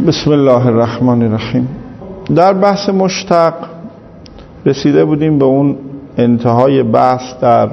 بسم الله الرحمن الرحیم. در بحث مشتق رسیده بودیم به اون انتهای بحث در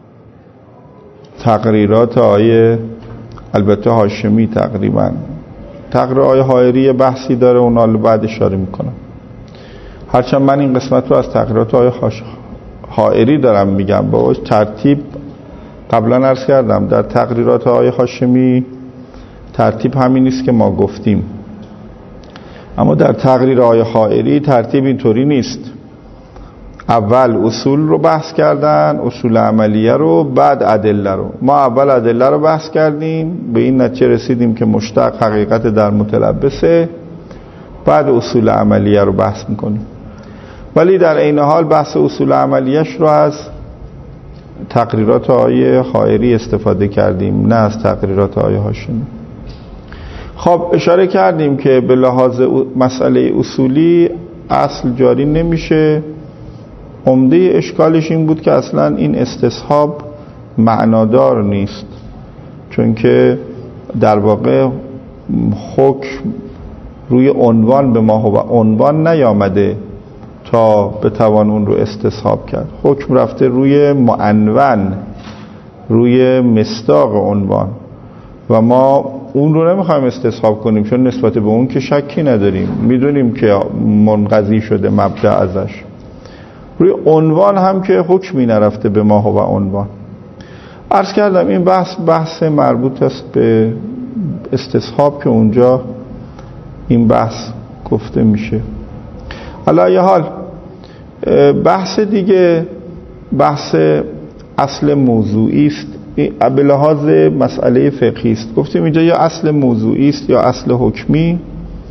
تقریرات آیه، البته هاشمی تقریبا تقریر آیه حائری بحثی داره، اونا رو بعد اشاره میکنم. هرچند من این قسمت رو از تقریرات آیه حائری دارم میگم، با ترتیب قبلا عرض کردم در تقریرات آیه هاشمی ترتیب همین نیست که ما گفتیم، اما در تقریر آیه حائری ترتیب اینطوری نیست. اول اصول رو بحث کردن، اصول عملیه رو، بعد ادله رو. ما اول ادله رو بحث کردیم، به این نتیجه رسیدیم که مشتق حقیقت در متلبسه، بعد اصول عملیه رو بحث میکنیم. ولی در عین حال بحث اصول عملیهش رو از تقریرات آیه حائری استفاده کردیم، نه از تقریرات آیه هاشمی. خب اشاره کردیم که به لحاظ مسئله اصولی اصل جاری نمیشه. عمده اشکالش این بود که اصلا این استصحاب معنادار نیست، چون که در واقع حکم روی عنوان به ما و عنوان نیامده تا بتوان اون رو استصحاب کرد. حکم رفته روی معنون، روی مصداق عنوان، و ما اون رو نمیخوایم استصحاب کنیم، چون نسبت به اون که شکی نداریم، میدونیم که منقضی شده مبدأ ازش. روی عنوان هم که حکمی نرفته به ما و عنوان. عرض کردم این بحث مربوط است به استصحاب که اونجا این بحث گفته میشه. علی حال بحث دیگه بحث اصل موضوعی است، به لحاظ مسئله فقهی است. گفتیم اینجا یا اصل موضوعی است یا اصل حکمی.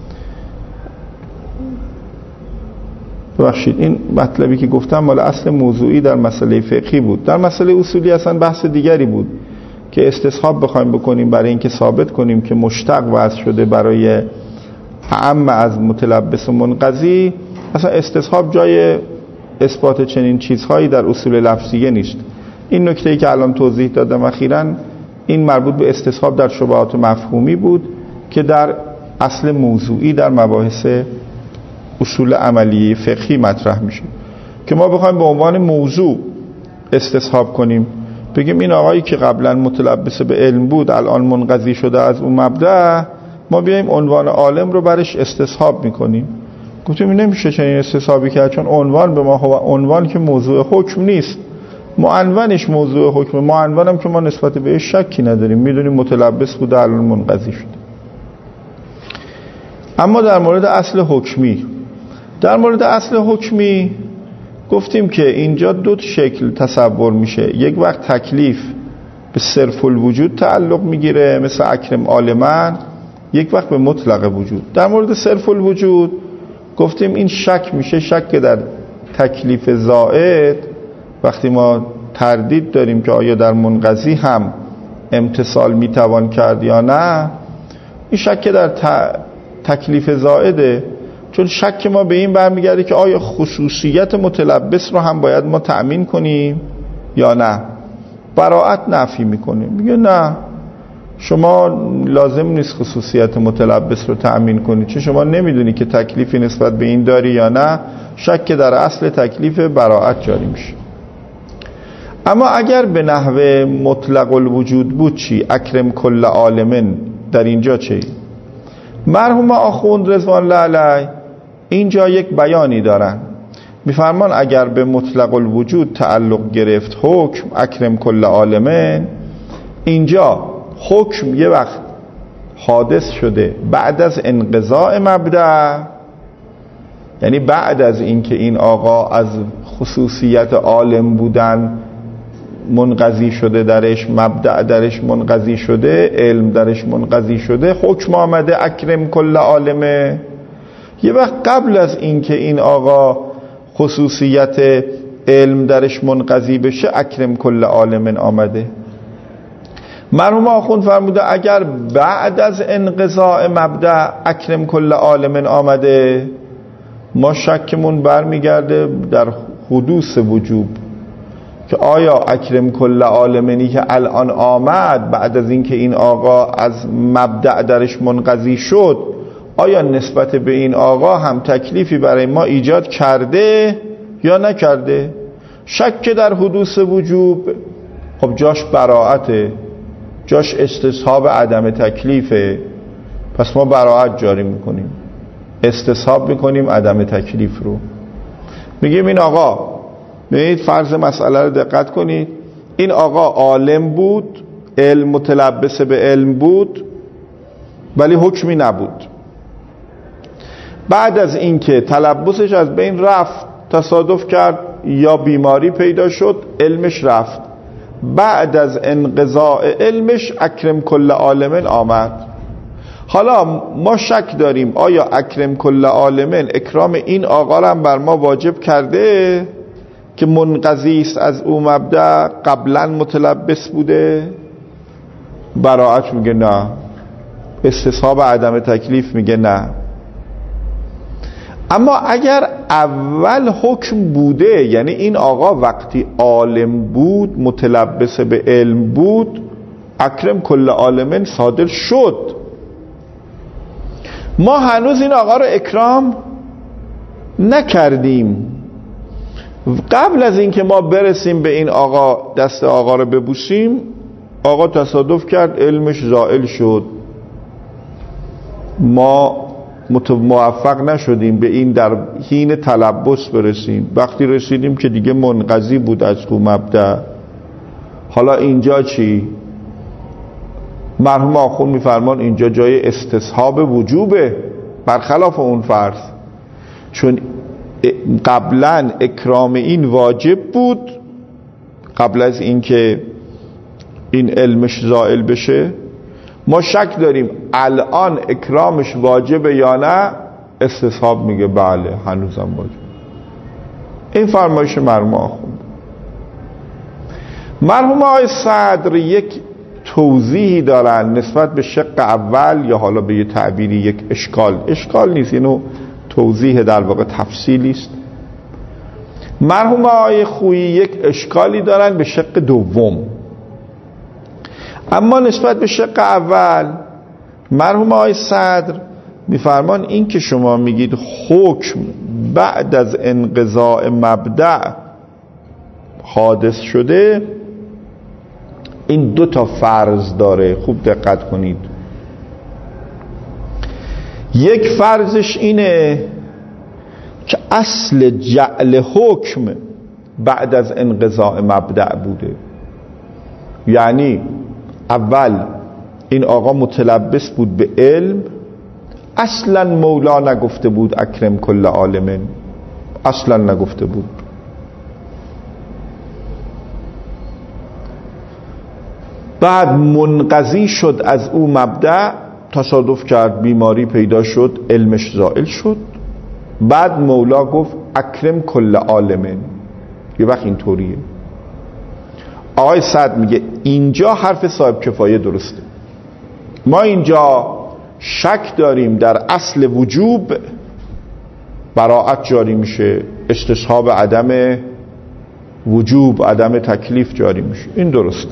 ببخشید این مطلبی که گفتم مال اصل موضوعی در مسئله فقهی بود. در مسئله اصولی اصلا بحث دیگری بود که استصحاب بخوایم بکنیم برای اینکه ثابت کنیم که مشتق وضع شده برای اعم از متلبس و منقضی. اصلا استصحاب جای اثبات چنین چیزهایی در اصول لفظیه نیست. این نکته‌ای که الان توضیح دادم اخیراً این مربوط به استصحاب در شبهات مفهومی بود که در اصل موضوعی در مباحث اصول عملی فقهی مطرح میشه، که ما بخوایم به عنوان موضوع استصحاب کنیم، بگیم این آقایی که قبلا متلبس به علم بود الان منقضی شده از اون مبدأ، ما بیایم عنوان عالم رو برش استصحاب میکنیم. گفتیم نمیشه چنین استصحابی کرد، چون عنوان به ما و عنوان که موضوع حکم نیست، معنونش موضوع حکم. معنونم که ما نسبت بهش شکی نداریم، میدونیم متلبس بود الان منقضی شده. اما در مورد اصل حکمی گفتیم که اینجا دو شکل تصور میشه. یک وقت تکلیف به صرف الوجود تعلق میگیره مثل اکرم عالما، یک وقت به مطلق وجود. در مورد صرف الوجود گفتیم این شک میشه، شک در تکلیف زائد، وقتی ما تردید داریم که آیا در منقضی هم امتصال میتوان کرد یا نه، این شک در تکلیف زائده، چون شک ما به این برمیگرده که آیا خصوصیت متلبس رو هم باید ما تأمین کنیم یا نه. براءت نفی میکنیم، میگه نه شما لازم نیست خصوصیت متلبس رو تأمین کنید، چون شما نمیدونی که تکلیفی نسبت به این داری یا نه. شک در اصل تکلیف براءت جاری میشه. اما اگر به نحو مطلق الوجود بود چی؟ اکرم کل عالمن، در اینجا چی؟ مرحوم آخوند رضوان الله علیه اینجا یک بیانی دارن، میفرمان اگر به مطلق الوجود تعلق گرفت حکم اکرم کل عالمن، اینجا حکم یه وقت حادث شده بعد از انقضاء مبدأ، یعنی بعد از اینکه این آقا از خصوصیت عالم بودن منقضی شده، درش مبدأ درش منقضی شده، علم درش منقضی شده، حکم آمده اکرم کل عالمه. یه وقت قبل از اینکه این آقا خصوصیت علم درش منقضی بشه اکرم کل عالمن آمده. مرحوم آخوند فرموده اگر بعد از انقضاء مبدأ اکرم کل عالمن آمده، ما شکمون برمیگرده در حدوث وجوب، که آیا اکرم کل عالمنی که الان آمد بعد از اینکه این آقا از مبدأ درش منقضی شد، آیا نسبت به این آقا هم تکلیفی برای ما ایجاد کرده یا نکرده؟ شک در حدوث وجوب، خب جاش براعته، جاش استصحاب عدم تکلیفه، پس ما براعت جاری میکنیم، استصحاب میکنیم عدم تکلیف رو. میگیم این آقا، ببینید فرض مسئله رو دقت کنید، این آقا عالم بود، علم متلبس به علم بود، ولی حکمی نبود. بعد از اینکه تلبسش از بین رفت، تصادف کرد یا بیماری پیدا شد، علمش رفت. بعد از انقضاء علمش اکرم کل عالمین آمد. حالا ما شک داریم آیا اکرم کل عالمین اکرام این آقا را هم بر ما واجب کرده که منقضی است از او مبدأ، قبلا متلبس بوده؟ براعت میگه نه، استصحاب عدم تکلیف میگه نه. اما اگر اول حکم بوده، یعنی این آقا وقتی عالم بود، متلبس به علم بود، اکرم کل عالمین صادر شد، ما هنوز این آقا رو اکرام نکردیم. قبل از اینکه ما برسیم به این آقا، دست آقا رو ببوسیم، آقا تصادف کرد علمش زائل شد، ما موفق نشدیم به این در حین تلبس برسیم. وقتی رسیدیم که دیگه منقضی بود از او مبدأ. حالا اینجا چی؟ مرحوم آخوند میفرمان اینجا جای استصحاب وجوبه، برخلاف اون فرض، چون قبلا اکرام این واجب بود قبل از اینکه این علمش زائل بشه. ما شک داریم الان اکرامش واجبه یا نه. استصحاب میگه بله هنوزم واجب. این فرمایش مرحوم آخوند. مرحوم آقای صدر یک توضیحی دارن نسبت به شق اول، یا حالا به یه تعبیری یک اشکال نیست، اینو توضیح در واقع تفصیلی است. مرحوم آقای خویی یک اشکالی دارن به شق دوم. اما نسبت به شق اول مرحوم آقای صدر میفرمان این که شما میگید حکم بعد از انقضاء مبدأ حادث شده، این دو تا فرض داره، خوب دقت کنید. یک فرضش اینه که اصل جعل حکم بعد از انقضاء مبدأ بوده، یعنی اول این آقا متلبس بود به علم، اصلا مولا نگفته بود اکرم کل عالمین، اصلا نگفته بود. بعد منقضی شد از او مبدأ، تصادف کرد بیماری پیدا شد علمش زائل شد، بعد مولا گفت اکرم کل عالمین. یه وقت اینطوریه. آقای سعد میگه اینجا حرف صاحب کفایه درسته، ما اینجا شک داریم در اصل وجوب، براعت جاری میشه، استصحاب عدم وجوب عدم تکلیف جاری میشه، این درست.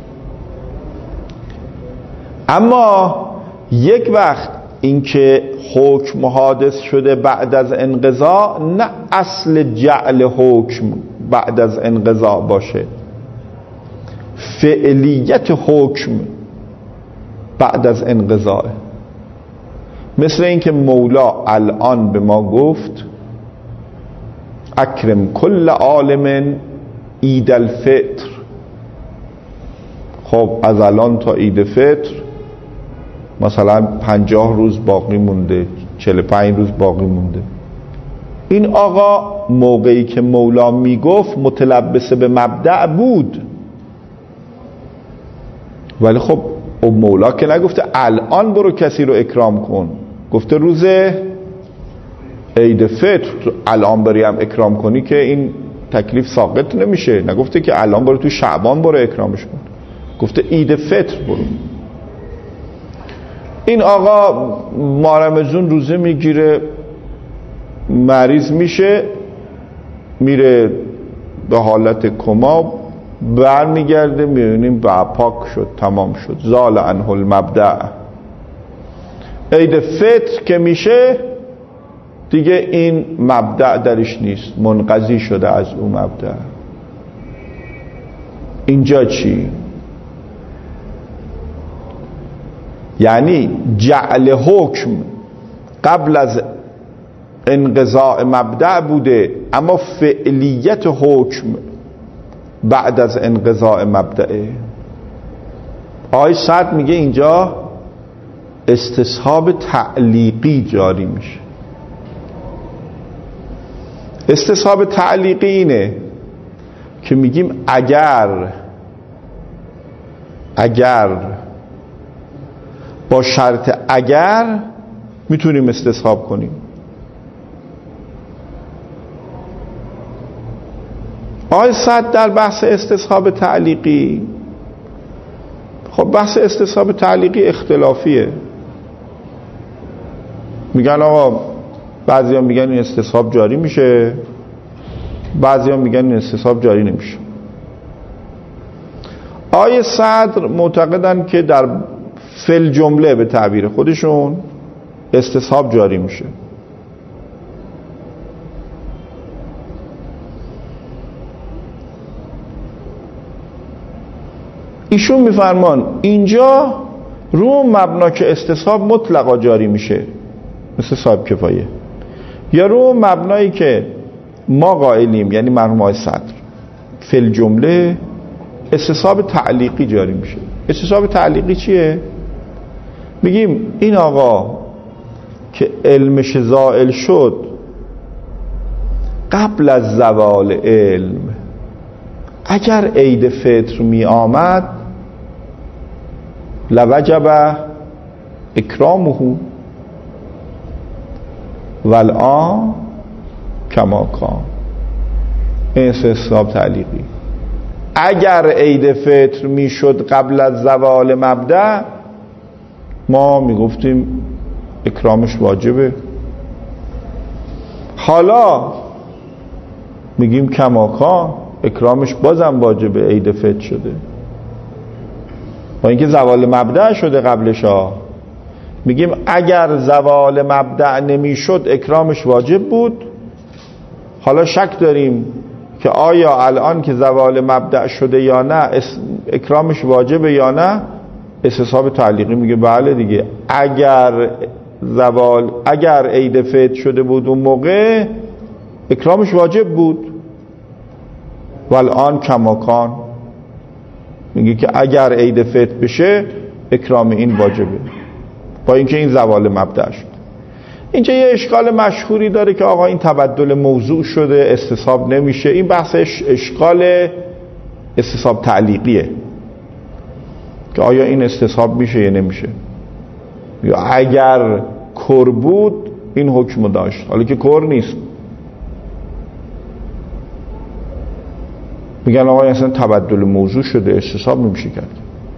اما یک وقت اینکه حکم حادث شده بعد از انقضا، نه اصل جعل حکم بعد از انقضا باشه، فعلیت حکم بعد از انقضا. مثل اینکه مولا الان به ما گفت اکرم کل عالم عید الفطر. خب از الان تا عید فطر مثلا 50 روز باقی مونده، 45 روز باقی مونده. این آقا موقعی که مولا میگفت متلبس به مبدأ بود، ولی خب مولا که نگفته الان برو کسی رو اکرام کن، گفته روز عید فطر الان بری هم اکرام کنی که این تکلیف ساقط نمیشه. نگفته که الان برو تو شعبان برو اکرامش کن، گفته عید فطر برو. این آقا مارمزون روزه میگیره، مریض میشه، میره به حالت کما، برمیگرده میبینیم پاک شد، تمام شد، زال عنه المبدأ. عید فطر که میشه دیگه این مبدأ درش نیست، منقضی شده از اون مبدأ. اینجا چی؟ یعنی جعل حکم قبل از انقضاء مبدأ بوده، اما فعلیت حکم بعد از انقضاء مبدأه. آقای سعد میگه اینجا استصحاب تعلیقی جاری میشه. استصحاب تعلیقی اینه که میگیم اگر با شرط اگر میتونیم استصحاب کنیم. آقای سعد در بحث استصحاب تعلیقی، خب بحث استصحاب تعلیقی اختلافیه. میگن آقا بعضی ها میگن این استصحاب جاری میشه، بعضی ها میگن این استصحاب جاری نمیشه. آقای صدر معتقدن که در فل جمله به تعبیر خودشون استصحاب جاری میشه. ایشون میفرمان اینجا رو مبنا که استصحاب مطلقا جاری میشه مثل صاحب کفایه، یا رو مبنایی که ما قائلیم یعنی مرحوم آقای صدر فل جمله استصحاب تعلیقی جاری میشه. استصحاب تعلیقی چیه؟ میگیم این آقا که علمش زائل شد قبل از زوال علم، اگر عید فطر می آمد لوجب اکرامه والآن کما کان. این استصحاب تعلیقی. اگر عید فطر می شد قبل از زوال مبدأ، ما می گفتیم اکرامش واجبه. حالا میگیم کما کان، اکرامش بازم واجبه، عید فطر شده. با اینکه زوال مبدأ شده قبلش ها، میگیم اگر زوال مبدأ نمیشد اکرامش واجب بود. حالا شک داریم که آیا الان که زوال مبدأ شده یا نه اکرامش واجبه یا نه. استصحاب تعلیقی میگه بله دیگه، اگر عید فطر شده بود اون موقع اکرامش واجب بود. والآن کما کان، میگه که اگر عید فطر بشه اکرام این واجبه، با اینکه این زوال مبدأ شد. اینجا یه اشکال مشهوری داره که آقا این تبدل موضوع شده استصحاب نمیشه. این بحثش اشکال استصحاب تعلیقیه که آیا این استصحاب میشه یا نمیشه، یا اگر کر بود این حکم داشت، حالا که کر نیست. میگن آقا اصلا تبدل موضوع شده استصحاب نمیشه کرد.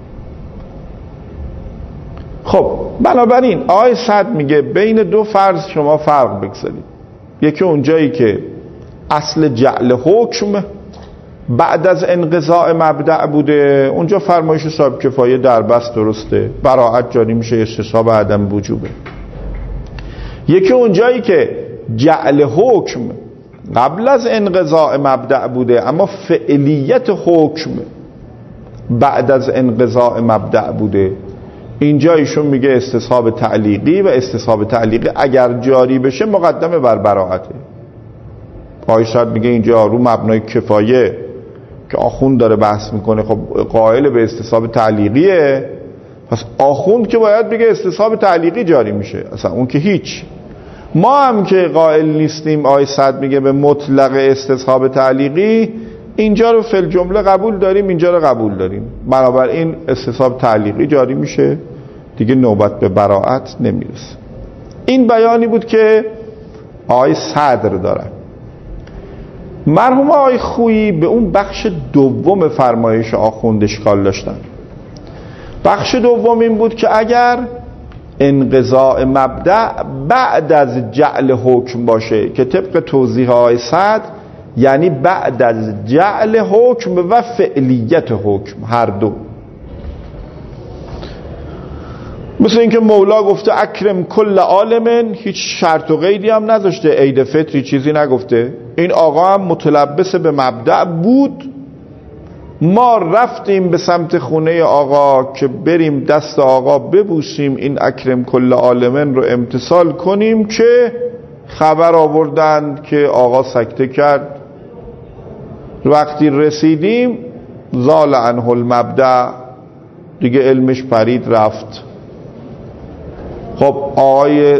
خب بنابراین آقای سعد میگه بین دو فرض شما فرق بگذارید. یکی اونجایی که اصل جعل حکم بعد از انقضاء مبدأ بوده، اونجا فرمایش صاحب کفایه در بس درسته، براءت جاری میشه، استصحاب عدم وجوبه. یکی اونجایی که جعل حکم قبل از انقضاء مبدأ بوده اما فعلیت حکم بعد از انقضاء مبدأ بوده، اینجا ایشون میگه استصحاب تعلیقی، و استصحاب تعلیقی اگر جاری بشه مقدمه بر براءته. آقای سعد میگه اینجا رو مبنای کفایه که آخوند داره بحث میکنه، خب قائل به استصحاب تعلیقیه، پس آخوند که باید بگه استصحاب تعلیقی جاری میشه، اصلا اون که هیچ. ما هم که قائل نیستیم، آقای سعد میگه به مطلق استصحاب تعلیقی، اینجا رو فی الجمله قبول داریم، اینجا رو قبول داریم، بنابراین استصحاب تعلیقی جاری میشه دیگه، نوبت به براءت نمیرسه. این بیانی بود که آقای صدر دارن. مرحوم آقای خویی به اون بخش دوم فرمایش آخوند اشکال داشتن. بخش دوم این بود که اگر انقضاء مبدأ بعد از جعل حکم باشه، که طبق توضیح آقای صدر یعنی بعد از جعل حکم و فعلیت حکم هر دو. مثل اینکه مولا گفته اکرم کل عالم، هیچ شرط و قیدی هم نذاشته، عید فطری چیزی نگفته. این آقا هم متلبس به مبدأ بود. ما رفتیم به سمت خونه آقا که بریم دست آقا ببوسیم، این اکرم کل عالمن رو امتثال کنیم، که خبر آوردند که آقا سکته کرد. وقتی رسیدیم زال عنه المبدأ، دیگه علمش پرید رفت. خب آقای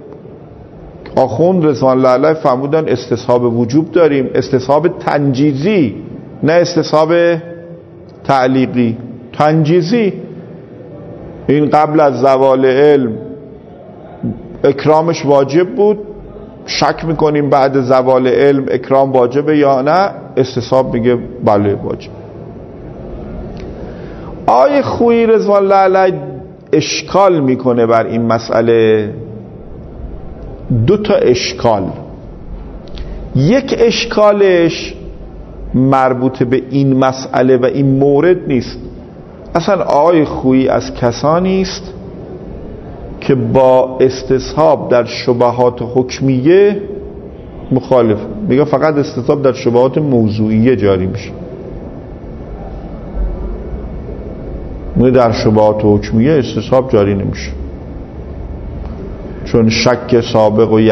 آخوند رضوان الله علیه فرمودن استصحاب وجوب داریم، استصحاب تنجیزی، نه استصحاب تعلیقی. تنجیزی این قبل از زوال علم اکرامش واجب بود، شک میکنیم بعد زوال علم اکرام واجبه یا نه، استصحاب میگه بله واجب. آقای خویی رضوان الله علیه اشکال میکنه بر این مسئله. دو تا اشکال. یک اشکالش مربوط به این مسئله و این مورد نیست. اصلا آقای خویی از کسانی است که با استصحاب در شبهات حکمیه مخالف، میگه فقط استصحاب در شبهات موضوعیه جاری میشه، میگه در شبهات حکمیه استصحاب جاری نمیشه، چون شک سابق و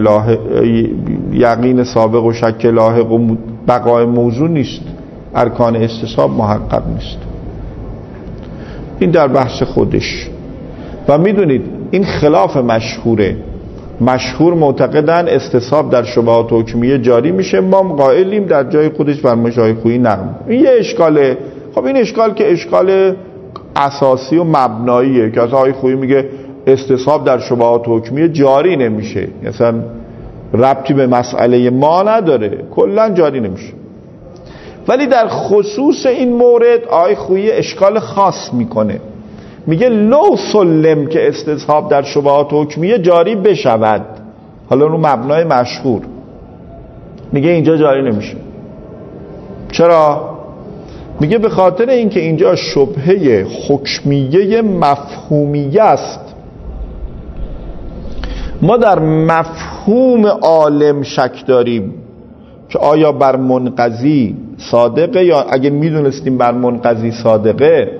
یقین سابق و شک لاحق و بقای موضوع نیست، ارکان استصحاب محقق نیست. این در بحث خودش. و میدونید این خلاف مشهوره. مشهور معتقدن استصحاب در شبهات حکمیه جاری میشه، ما قائلیم در جای خودش فرمایش های خویی نقل. این یه اشکاله. خب این اشکال که اشکال اساسی و مبناییه که های خویی میگه استصحاب در شبهات حکمیه جاری نمیشه، مثلا ربطی به مسئله ما نداره، کلا جاری نمیشه. ولی در خصوص این مورد آقای خویی اشکال خاص میکنه، میگه لو سلم که استصحاب در شبهات حکمیه جاری بشود، حالا رو مبنای مشهور، میگه اینجا جاری نمیشه. چرا؟ میگه به خاطر اینکه اینجا شبهه حکمیه مفهومیه است. ما در مفهوم عالم شک داریم که آیا بر منقضی صادقه، یا اگه میدونستیم بر منقضی صادقه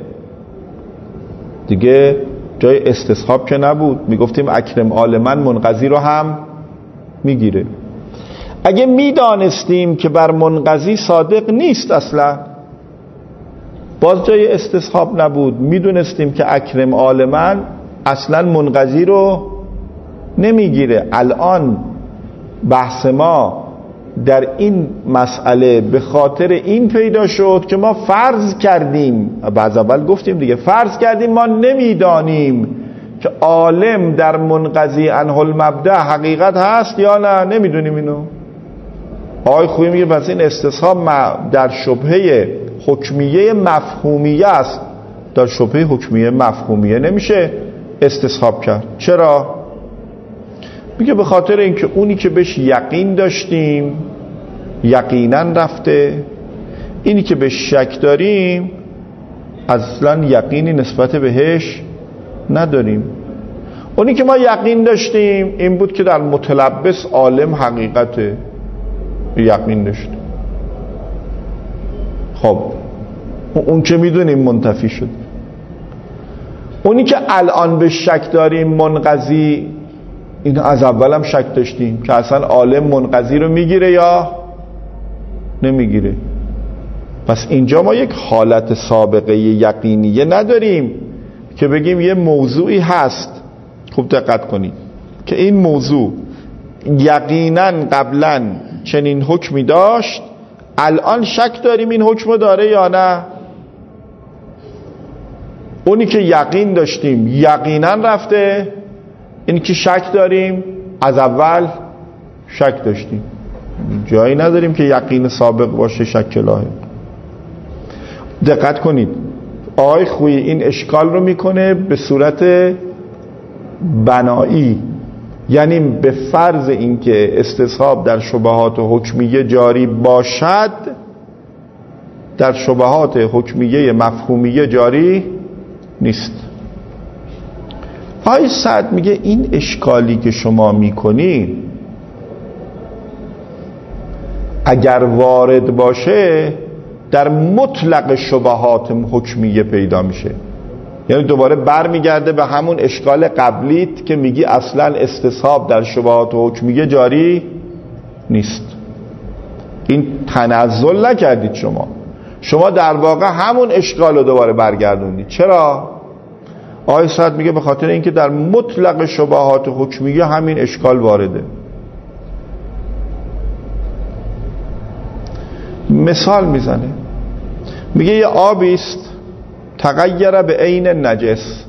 دیگه جای استصحاب که نبود، میگفتیم اکرم عالمن منقضی رو هم میگیره. اگه میدانستیم که بر منقضی صادق نیست اصلا، باز جای استصحاب نبود. میدونستیم که اکرم عالمن اصلا منقضی رو نمیگیره. الان بحث ما در این مسئله به خاطر این پیدا شد که ما فرض کردیم، بعد اول گفتیم دیگه، فرض کردیم ما نمیدانیم که عالم در منقضی عنه المبدأ حقیقت هست یا نه، نمیدونیم اینو. آقای خویی میگه پس این استصحاب در شبهه حکمیه مفهومیه است، در شبهه حکمیه مفهومیه نمیشه استصحاب کرد. چرا؟ میگه به خاطر اینکه اونی که بهش یقین داشتیم یقینا رفته، اینی که بهش شک داریم اصلا یقینی نسبت بهش نداریم. اونی که ما یقین داشتیم این بود که در متلبس عالم حقیقته، یقین داشتیم. خب اون که میدونیم منتفی شد. اونی که الان به شک داریم منقضی، این از اول هم شک داشتیم که اصلا عالم منقضی رو میگیره یا نمیگیره. پس اینجا ما یک حالت سابقه یقینیه نداریم که بگیم یه موضوعی هست. خوب دقت کنید که این موضوع یقینا قبلا چنین حکمی داشت، الان شک داریم این حکم داره یا نه. اونی که یقین داشتیم یقینا رفته، اینی که شک داریم از اول شک داشتیم. جایی نداریم که یقین سابق باشه شک لاحق. دقت کنید آقای خویی این اشکال رو میکنه به صورت بنایی، یعنی به فرض اینکه استصحاب در شبهات حکمیه جاری باشد، در شبهات حکمیه مفهومیه جاری نیست. آقای سعد میگه این اشکالی که شما میکنید اگر وارد باشه در مطلق شبهات حکمیه پیدا میشه، یعنی دوباره برمیگرده به همون اشکال قبلیت که میگی اصلا استصحاب در شبهات حکمیه جاری نیست. این تنزل نکردید شما در واقع همون اشکال رو دوباره برگردونید. چرا؟ آقای سعد میگه به خاطر اینکه در مطلق شبهات حکمیه همین اشکال وارده. مثال میزنه، میگه یه آبی است تغییر به عین نجس،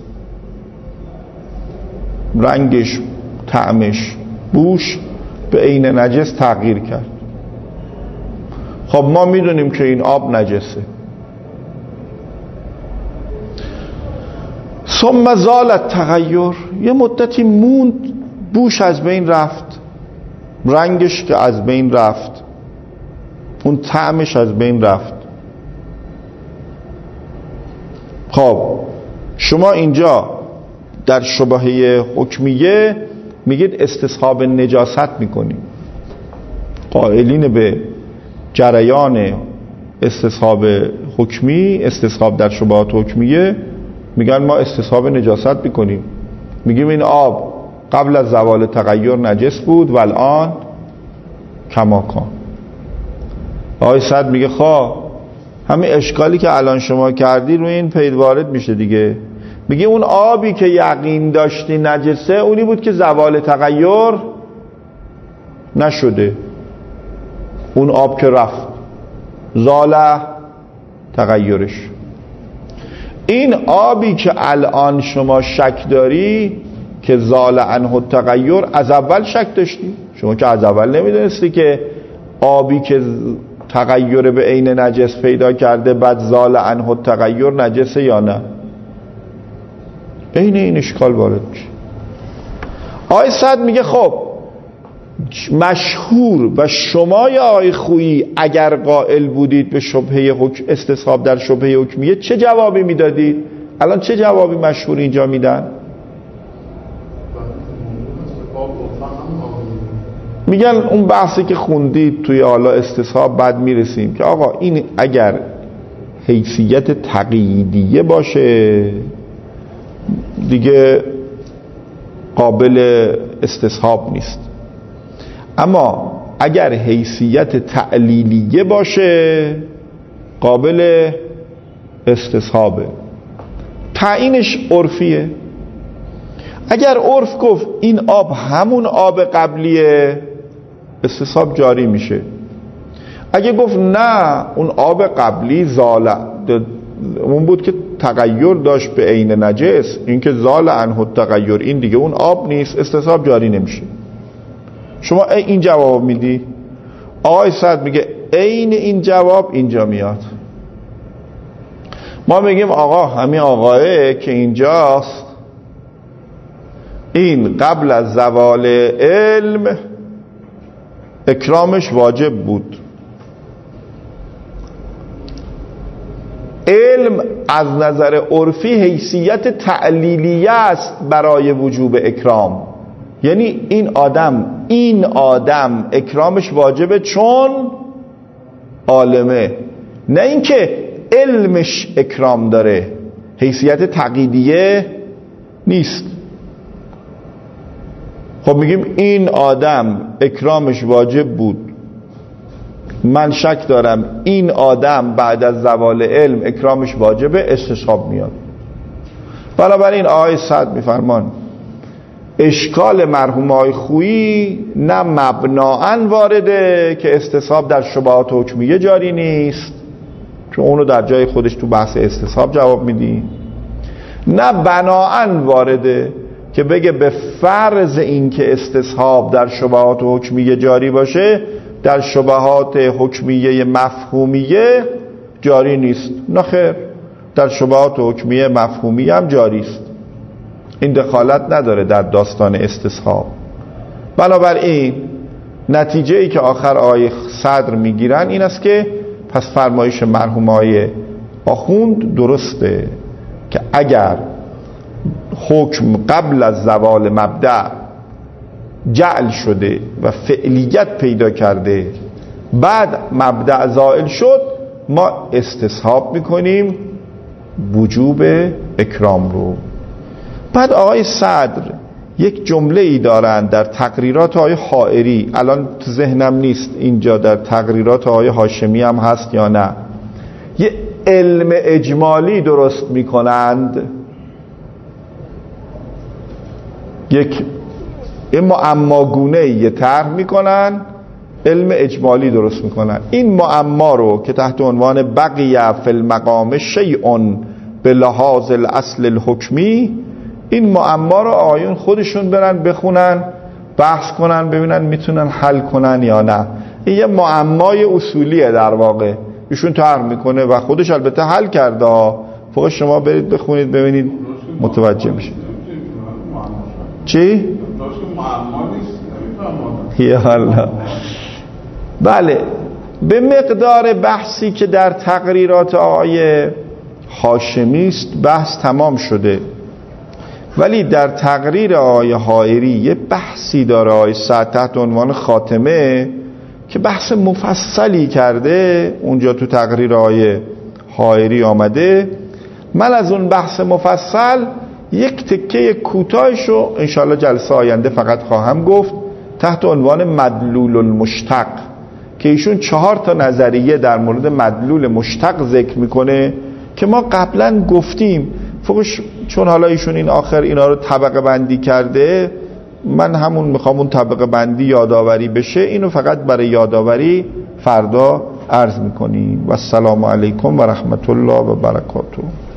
رنگش، طعمش، بوش به عین نجس تغییر کرد. خب ما میدونیم که این آب نجسه. ثم زال التغیر، یه مدتی موند، بوش از بین رفت، رنگش که از بین رفت، اون طعمش از بین رفت. خب شما اینجا در شبهه حکمیه میگید استصحاب نجاست میکنید، قائلین به جریان استصحاب حکمی، استصحاب در شبهات حکمیه میگن ما استصحاب نجاست میکنیم، میگیم این آب قبل از زوال تغییر نجس بود و الان کما کان. آقای سعد میگه خواه همین اشکالی که الان شما کردی روی این پید وارد میشه دیگه. میگه اون آبی که یقین داشتی نجسه اونی بود که زوال تغییر نشده، اون آب که رفت زال تغییرش. این آبی که الان شما شک داری که زال عنه التغییر، از اول شک داشتی. شما که از اول نمیدونستی که آبی که تغییر به عین نجس پیدا کرده بعد زال عنه التغییر نجسه یا نه. این اشکال وارد میشه. آقای سعد میگه خب مشهور و شما یا آقای خویی اگر قائل بودید به شبهه استصحاب در شبهه حکمیه چه جوابی میدادید؟ الان چه جوابی مشهور اینجا میدن؟ میگن اون بحثی که خوندید توی حالا استصحاب بعد میرسیم که آقا این اگر حیثیت تقییدیه باشه دیگه قابل استصحاب نیست، اما اگر حیثیت تعلیلیه باشه قابل استصحابه. تعیینش عرفیه. اگر عرف گفت این آب همون آب قبلیه استصحاب جاری میشه. اگه گفت نه اون آب قبلی زال اون بود که تغییر داشت به عین نجس، این که زال عنه التغییر این دیگه اون آب نیست، استصحاب جاری نمیشه. شما این جواب میدی. آقای سعد میگه عین این جواب اینجا میاد. ما میگیم آقا همین آقاه که اینجاست این قبل از زوال علم اکرامش واجب بود. علم از نظر عرفی حیثیت تعلیلیه است برای وجوب اکرام، یعنی این آدم اکرامش واجبه چون عالمه، نه اینکه علمش اکرام داره، حیثیت تقییدیه نیست. خب میگیم این آدم اکرامش واجب بود، من شک دارم این آدم بعد از زوال علم اکرامش واجبه، استصحاب میاد. بنابراین آقای سعد میفرمان اشکال مرحوم آقای خویی نه مبنااً وارده که استصحاب در شبهات حکمیه جاری نیست، چون اونو در جای خودش تو بحث استصحاب جواب میدی، نه بنااً وارده که بگه به فرض این که استصحاب در شبهات حکمیه جاری باشه در شبهات حکمیه مفهومیه جاری نیست. نه خیر، در شبهات حکمیه مفهومیه هم جاری است، این دخالت نداره در داستان استصحاب. بنابراین نتیجه ای که آخر آقای صدر میگیرن این است که پس فرمایش مرحوم آقای آخوند درسته که اگر حکم قبل از زوال مبدأ جعل شده و فعلیت پیدا کرده، بعد مبدأ زائل شد، ما استصحاب میکنیم وجوب اکرام رو. بعد آقای صدر یک جمله ای دارند در تقریرات آقای حائری، الان تو ذهنم نیست اینجا در تقریرات آقای هاشمی هم هست یا نه، یه علم اجمالی درست میکنند، یک معماگونه یه طرح میکنن، علم اجمالی درست میکنن. این معما رو که تحت عنوان بقیه فی المقام شیء به لحاظ الاصل الحکمی، این معما رو آیون خودشون برن بخونن، بحث کنن، ببینن میتونن حل کنن یا نه. این یه معمای اصولیه در واقع، ایشون طرح میکنه و خودش البته حل کرده، فقط شما برید بخونید ببینید متوجه میشید. چی؟ یا الله. بله، به مقدار بحثی که در تقریرات آقای هاشمی است بحث تمام شده، ولی در تقریر آقای حائری یه بحثی داره آقای سعد تحت عنوان خاتمه که بحث مفصلی کرده، اونجا تو تقریر آقای حائری آمده. من از اون بحث مفصل یک تکه کوتاهشو انشاءالله جلسه آینده فقط خواهم گفت، تحت عنوان مدلول المشتق، که ایشون 4 نظریه در مورد مدلول مشتق ذکر میکنه که ما قبلا گفتیم، فقط چون حالا ایشون این آخر اینا رو طبقه بندی کرده، من همون میخوام اون طبقه بندی یادآوری بشه، اینو فقط برای یادآوری فردا عرض میکنیم. و السلام علیکم و رحمت الله و برکاته.